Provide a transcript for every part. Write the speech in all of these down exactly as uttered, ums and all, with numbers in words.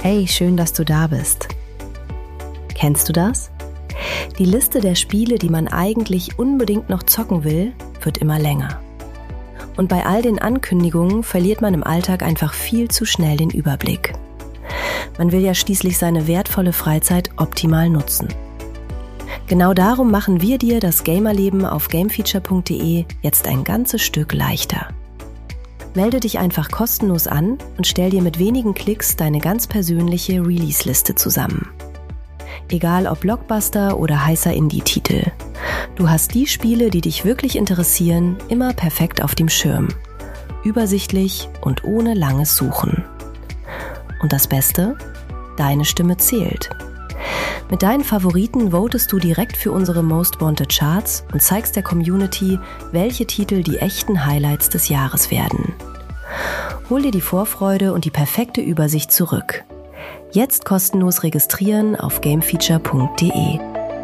Hey, schön, dass du da bist. Kennst du das? Die Liste der Spiele, die man eigentlich unbedingt noch zocken will, wird immer länger. Und bei all den Ankündigungen verliert man im Alltag einfach viel zu schnell den Überblick. Man will ja schließlich seine wertvolle Freizeit optimal nutzen. Genau darum machen wir dir das Gamerleben auf gamefeature punkt de jetzt ein ganzes Stück leichter. Melde dich einfach kostenlos an und stell dir mit wenigen Klicks deine ganz persönliche Release-Liste zusammen. Egal ob Blockbuster oder heißer Indie-Titel. Du hast die Spiele, die dich wirklich interessieren, immer perfekt auf dem Schirm. Übersichtlich und ohne langes Suchen. Und das Beste? Deine Stimme zählt. Mit deinen Favoriten votest du direkt für unsere Most Wanted Charts und zeigst der Community, welche Titel die echten Highlights des Jahres werden. Hol dir die Vorfreude und die perfekte Übersicht zurück. Jetzt kostenlos registrieren auf gamefeature punkt de.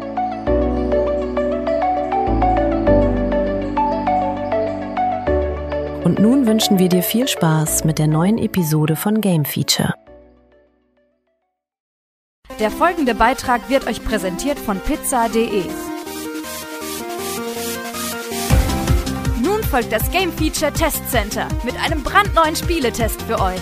Und nun wünschen wir dir viel Spaß mit der neuen Episode von Game Feature. Der folgende Beitrag wird euch präsentiert von pizza punkt de. Nun folgt das Game Feature Test Center mit einem brandneuen Spieletest für euch.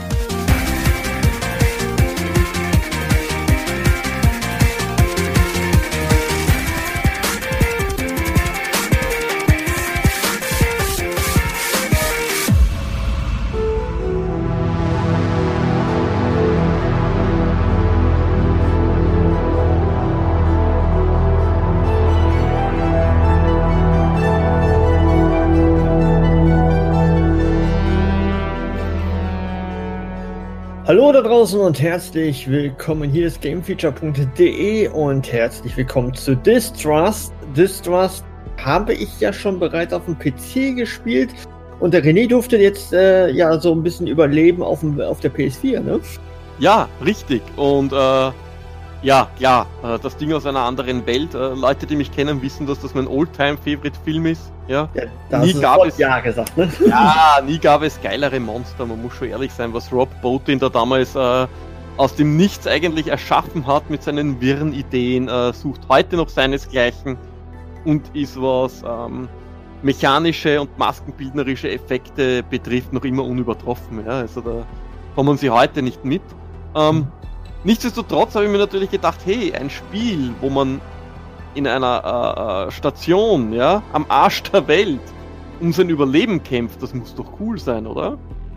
Hallo da draußen und herzlich willkommen. Hier ist gamefeature punkt de und herzlich willkommen zu Distrust. Distrust habe ich ja schon bereits auf dem P C gespielt und der René durfte jetzt äh, ja so ein bisschen überleben auf, dem, auf der P S vier, ne? Ja, richtig. Und äh, ja, klar, äh, das Ding aus einer anderen Welt. Äh, Leute, die mich kennen, wissen, dass das mein Oldtime-Favorite-Film ist. Ja, ja da nie hast du gab es ja gesagt, ne? Ja, nie gab es geilere Monster. Man muss schon ehrlich sein, was Rob Bottin da damals äh, aus dem Nichts eigentlich erschaffen hat mit seinen wirren Ideen, äh, sucht heute noch seinesgleichen und ist, was ähm, mechanische und maskenbildnerische Effekte betrifft, noch immer unübertroffen. Ja? Also da kommen sie heute nicht mit. Ähm, mhm. Nichtsdestotrotz habe ich mir natürlich gedacht, hey, ein Spiel, wo man in einer äh, Station, ja, am Arsch der Welt um sein Überleben kämpft, das muss doch cool sein, oder?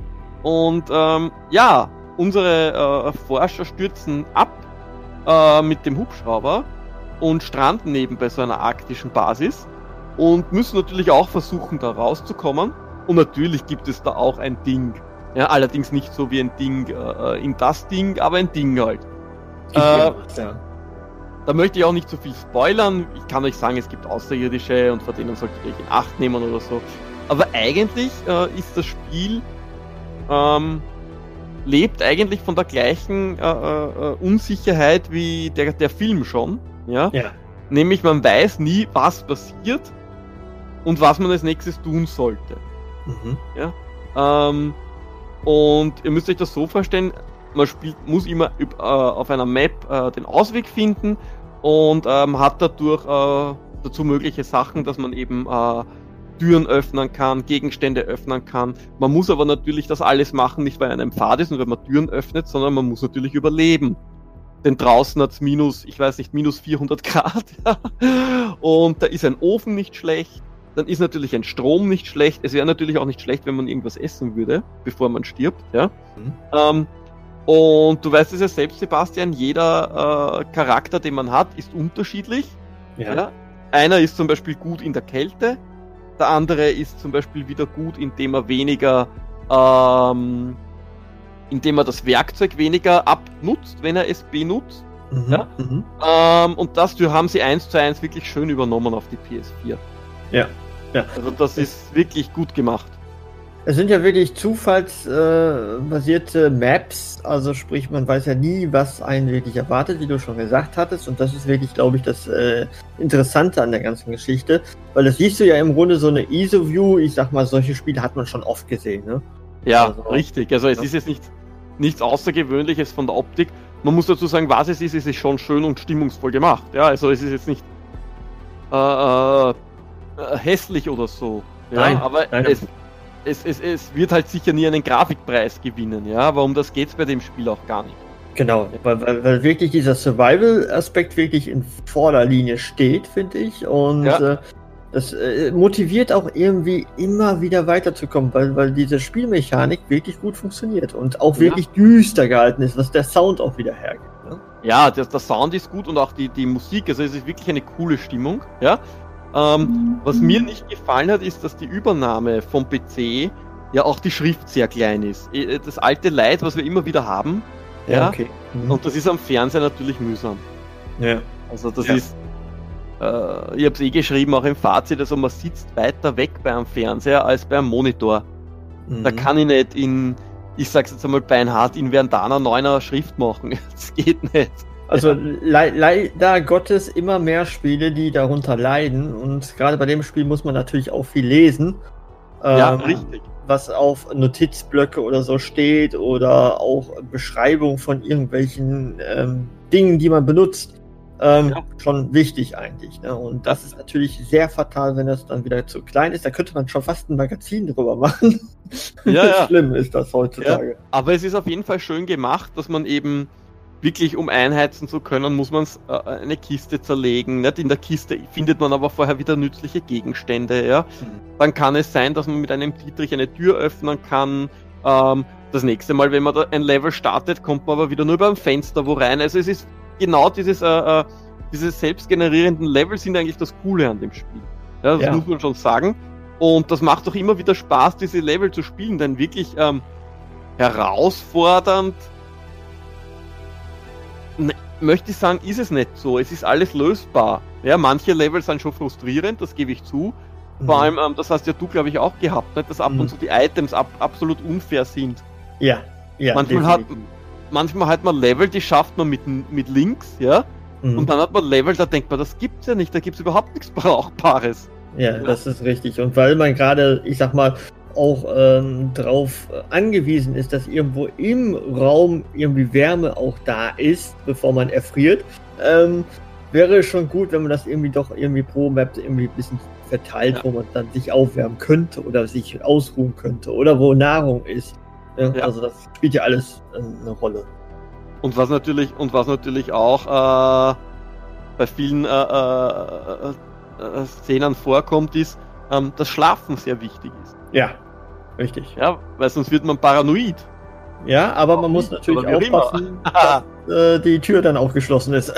Und ähm, ja, unsere äh, Forscher stürzen ab äh, mit dem Hubschrauber und stranden neben bei so einer arktischen Basis und müssen natürlich auch versuchen, da rauszukommen. Und natürlich gibt es da auch ein Ding. Ja, allerdings nicht so wie ein Ding äh, in das Ding, aber ein Ding halt. Äh, ja. Da möchte ich auch nicht so viel spoilern. Ich kann euch sagen, es gibt Außerirdische und vor denen solltet ihr euch in Acht nehmen oder so. Aber eigentlich äh, ist das Spiel ähm, lebt eigentlich von der gleichen äh, äh, Unsicherheit wie der, der Film schon. Ja? Ja. Nämlich man weiß nie, was passiert und was man als nächstes tun sollte. Mhm. Ja? Ähm, und ihr müsst euch das so vorstellen, man spielt, muss immer äh, auf einer Map äh, den Ausweg finden und ähm, hat dadurch äh, dazu mögliche Sachen, dass man eben äh, Türen öffnen kann, Gegenstände öffnen kann. Man muss aber natürlich das alles machen, nicht weil einem Pfad ist und wenn man Türen öffnet, sondern man muss natürlich überleben. Denn draußen hat's minus, ich weiß nicht, minus vierhundert Grad. Und da ist ein Ofen nicht schlecht. Dann ist natürlich ein Strom nicht schlecht. Es wäre natürlich auch nicht schlecht, wenn man irgendwas essen würde, bevor man stirbt. Ja. Mhm. Ähm, und du weißt es ja selbst, Sebastian, jeder äh, Charakter, den man hat, ist unterschiedlich. Ja. Ja. Einer ist zum Beispiel gut in der Kälte, der andere ist zum Beispiel wieder gut, indem er weniger, ähm, indem er das Werkzeug weniger abnutzt, wenn er es benutzt. Mhm. Ja. Mhm. Ähm, und das haben sie eins zu eins wirklich schön übernommen auf die P S vier. Ja. Ja. Also das ist wirklich gut gemacht. Es sind ja wirklich zufallsbasierte äh, Maps, also sprich, man weiß ja nie, was einen wirklich erwartet, wie du schon gesagt hattest, und das ist wirklich, glaube ich, das äh, Interessante an der ganzen Geschichte, weil das siehst du ja im Grunde so eine I S O-View, ich sag mal, solche Spiele hat man schon oft gesehen, ne? Ja, also, richtig, also es ja. ist jetzt nicht nichts Außergewöhnliches von der Optik. Man muss dazu sagen, was es ist, es ist schon schön und stimmungsvoll gemacht. Ja, also es ist jetzt nicht äh, äh, hässlich oder so. Ja, nein, aber nein. Es, es, es, es wird halt sicher nie einen Grafikpreis gewinnen. Ja, aber um das geht es bei dem Spiel auch gar nicht. Genau, weil, weil, weil wirklich dieser Survival-Aspekt wirklich in Vorderlinie steht, finde ich. Und Ja. äh, das äh, motiviert auch irgendwie immer wieder weiterzukommen, weil, weil diese Spielmechanik wirklich gut funktioniert und auch Ja. wirklich düster gehalten ist, was der Sound auch wieder hergibt. Ne? Ja, der, der Sound ist gut und auch die, die Musik, also es ist wirklich eine coole Stimmung. Ja? Ähm, was mir nicht gefallen hat, ist, dass die Übernahme vom P C ja auch die Schrift sehr klein ist. Eh, Das alte Leid, was wir immer wieder haben, ja, okay. Mhm. und das ist am Fernseher natürlich mühsam. ja. Also das Ja. ist, äh, ich habe es eh geschrieben, auch im Fazit, also man sitzt weiter weg beim Fernseher als beim Monitor. Da Mhm. kann ich nicht in, ich sag's jetzt einmal beinhart, in Verdana neuner Schrift machen. Das geht nicht. Also le leider Gottes immer mehr Spiele, die darunter leiden, und gerade bei dem Spiel muss man natürlich auch viel lesen. Ja, ähm, richtig. Was auf Notizblöcke oder so steht oder auch Beschreibung von irgendwelchen ähm, Dingen, die man benutzt. Ähm, Ja. Schon wichtig eigentlich. Ne? Und das ist natürlich sehr fatal, wenn das dann wieder zu klein ist. Da könnte man schon fast ein Magazin drüber machen. Ja, ja. Schlimm ist das heutzutage. Aber es ist auf jeden Fall schön gemacht, dass man eben wirklich, um einheizen zu können, muss man äh, eine Kiste zerlegen. Nicht? In der Kiste findet man aber vorher wieder nützliche Gegenstände. Ja? Dann kann es sein, dass man mit einem Dietrich eine Tür öffnen kann. Ähm, das nächste Mal, wenn man da ein Level startet, kommt man aber wieder nur über ein Fenster wo rein. Also es ist genau dieses, äh, äh, diese selbstgenerierenden Level sind eigentlich das Coole an dem Spiel. Ja, das Ja. muss man schon sagen. Und das macht doch immer wieder Spaß, diese Level zu spielen, denn wirklich ähm, herausfordernd, ne, möchte ich sagen, ist es nicht so. Es ist alles lösbar. Ja, manche Level sind schon frustrierend, das gebe ich zu. Vor Mhm. allem, ähm, das hast ja du, glaube ich, auch gehabt, nicht? Dass ab Mhm. und zu die Items ab, absolut unfair sind. Ja, ja. manchmal, hat, definitiv. manchmal hat man Level, die schafft man mit, mit Links, ja, Mhm. und dann hat man Level, da denkt man, das gibt's ja nicht, da gibt's überhaupt nichts Brauchbares. Ja, das ist richtig. Und weil man gerade, ich sag mal, auch ähm, drauf angewiesen ist, dass irgendwo im Raum irgendwie Wärme auch da ist, bevor man erfriert, ähm, wäre es schon gut, wenn man das irgendwie doch irgendwie pro Map irgendwie ein bisschen verteilt, Ja. wo man dann sich aufwärmen könnte oder sich ausruhen könnte oder wo Nahrung ist. Ja, Ja. Also das spielt ja alles äh, eine Rolle. Und was natürlich, und was natürlich auch äh, bei vielen äh, äh, äh, Szenen vorkommt, ist, ähm, dass Schlafen sehr wichtig ist. Ja, richtig. Ja, weil sonst wird man paranoid. Ja, aber man Auch muss nicht, natürlich aber wie auch aufpassen, dass äh, die Tür dann auch geschlossen ist.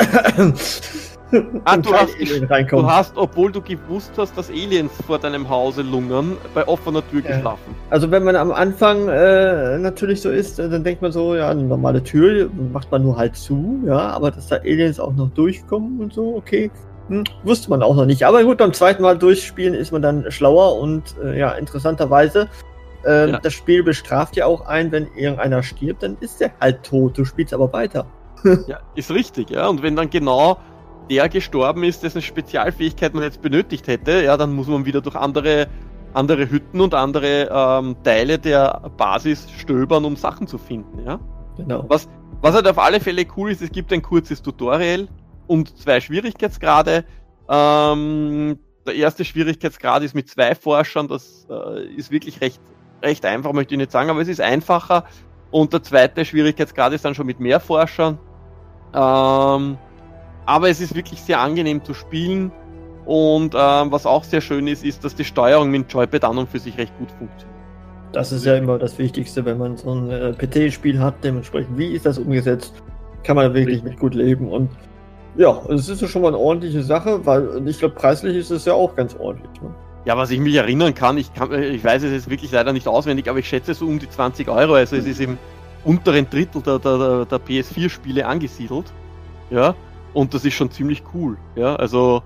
Ah, Und du kein hast, Alien du reinkommt. hast, obwohl du gewusst hast, dass Aliens vor deinem Hause lungern, bei offener Tür Ja. geschlafen. Also wenn man am Anfang äh, natürlich so ist, äh, dann denkt man so, ja, eine normale Tür macht man nur halt zu, ja, aber dass da Aliens auch noch durchkommen und so, okay, hm, wusste man auch noch nicht. Aber gut, beim zweiten Mal durchspielen ist man dann schlauer und äh, ja, interessanterweise, äh, Ja. das Spiel bestraft ja auch einen, wenn irgendeiner stirbt, dann ist der halt tot, du spielst aber weiter. Ja, ist richtig, ja. Und wenn dann genau der gestorben ist, dessen Spezialfähigkeit man jetzt benötigt hätte, ja, dann muss man wieder durch andere, andere Hütten und andere ähm, Teile der Basis stöbern, um Sachen zu finden, ja. Genau. Was, was halt auf alle Fälle cool ist, es gibt ein kurzes Tutorial und zwei Schwierigkeitsgrade. Ähm, der erste Schwierigkeitsgrad ist mit zwei Forschern, das äh, ist wirklich recht, recht einfach, möchte ich nicht sagen, aber es ist einfacher. Und der zweite Schwierigkeitsgrad ist dann schon mit mehr Forschern. Ähm, aber es ist wirklich sehr angenehm zu spielen. Und ähm, was auch sehr schön ist, ist, dass die Steuerung mit dem Joypad an und für sich recht gut funktioniert. Das ist ja immer das Wichtigste, wenn man so ein äh, P T-Spiel hat, dementsprechend, wie ist das umgesetzt, kann man wirklich mit gut leben. Und ja, es ist ja schon mal eine ordentliche Sache, weil ich glaube, preislich ist es ja auch ganz ordentlich. Ne? Ja, was ich mich erinnern kann, ich, kann, ich weiß es jetzt wirklich leider nicht auswendig, aber ich schätze so um die zwanzig Euro, also es ist im unteren Drittel der, der, der P S vier Spiele angesiedelt, ja, und das ist schon ziemlich cool, ja, also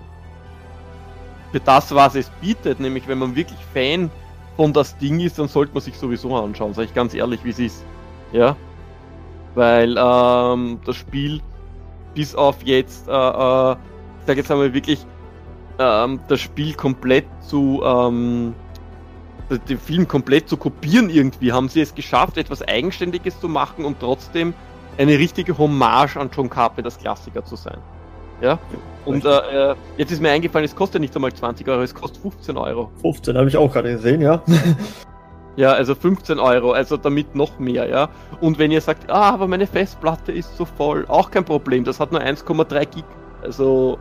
für das, was es bietet, nämlich wenn man wirklich Fan von das Ding ist, dann sollte man sich sowieso anschauen, sage ich ganz ehrlich, wie es ist, ja, weil ähm, das Spiel bis auf jetzt, äh, äh, ich sage jetzt einmal wirklich, ähm, das Spiel komplett zu, ähm, den Film komplett zu kopieren irgendwie, haben sie es geschafft, etwas Eigenständiges zu machen und trotzdem eine richtige Hommage an John Carpenters Klassiker zu sein. Ja? Und äh, jetzt ist mir eingefallen, es kostet nicht einmal zwanzig Euro, es kostet fünfzehn Euro. fünfzehn habe ich auch gerade gesehen, ja. Ja, also fünfzehn Euro, also damit noch mehr, ja. Und wenn ihr sagt, ah, aber meine Festplatte ist so voll, auch kein Problem, das hat nur eins Komma drei Gig, also,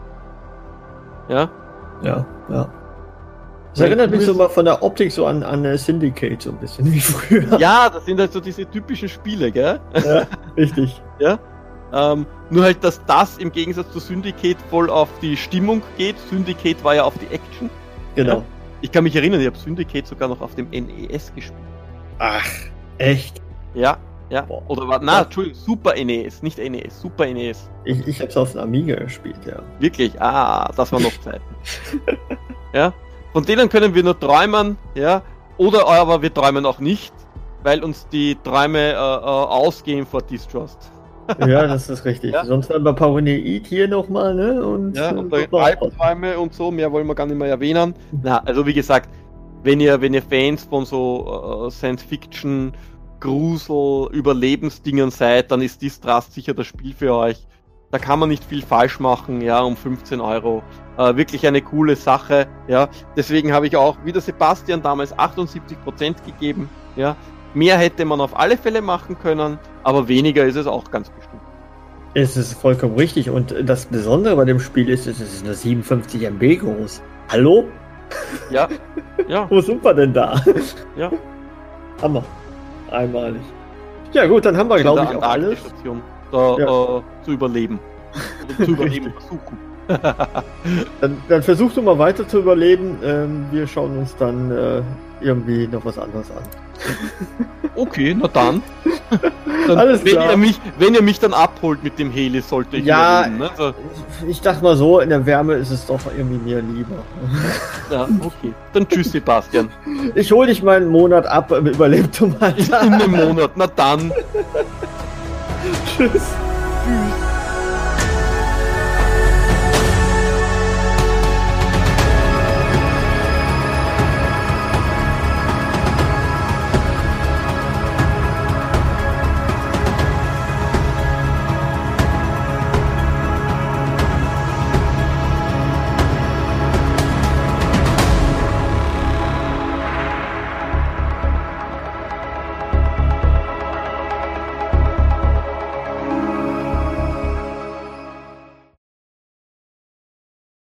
ja. Ja, ja. Das erinnert mich so mal von der Optik so an, an Syndicate, so ein bisschen wie früher. Ja, das sind halt so diese typischen Spiele, gell? Ja, richtig. Ja. Ähm, nur halt, dass das im Gegensatz zu Syndicate voll auf die Stimmung geht. Syndicate war ja auf die Action. Genau. Ja? Ich kann mich erinnern, ich habe Syndicate sogar noch auf dem N E S gespielt. Ach, echt? Ja, ja. Boah. Oder war, na, Entschuldigung, Super N E S, nicht N E S, Super N E S. Ich, ich hab's auf dem Amiga gespielt, ja. Wirklich? Ah, das war noch Zeiten. Ja. Von denen können wir nur träumen, ja, oder aber wir träumen auch nicht, weil uns die Träume äh, äh, ausgehen vor Distrust. Ja, das ist richtig. Ja. Sonst haben wir Paranoid hier nochmal, ne? Und, ja, und äh, Albträume und so, mehr wollen wir gar nicht mehr erwähnen. Na, also wie gesagt, wenn ihr, wenn ihr Fans von so äh, Science-Fiction, Grusel, Überlebensdingen seid, dann ist Distrust sicher das Spiel für euch. Da kann man nicht viel falsch machen, ja, um fünfzehn Euro. Äh, wirklich eine coole Sache, ja. Deswegen habe ich auch, wie der Sebastian damals, achtundsiebzig Prozent gegeben, ja. Mehr hätte man auf alle Fälle machen können, aber weniger ist es auch ganz bestimmt. Es ist vollkommen richtig und das Besondere bei dem Spiel ist, es ist nur siebenundfünfzig Megabyte groß. Hallo? Ja, ja. Wo sind wir denn da? Ja. Hammer. Einmalig. Ja gut, dann haben wir, glaube ich, auch alles. Da, Ja. äh, zu überleben. Oder zu überleben versuchen. Dann, dann versuch du mal weiter zu überleben. Ähm, wir schauen uns dann äh, irgendwie noch was anderes an. Okay, na dann. dann Alles wenn, klar. ihr mich, wenn ihr mich dann abholt mit dem Heli, sollte ich Ja, überleben. Ne? Also, Ich dachte mal so, in der Wärme ist es doch irgendwie mir lieber. ja, okay. Dann tschüss, Sebastian. Ich hol dich mal einen Monat ab, äh, überlebt du mal. In einem Monat. Na dann. Tschüss. Tschüss.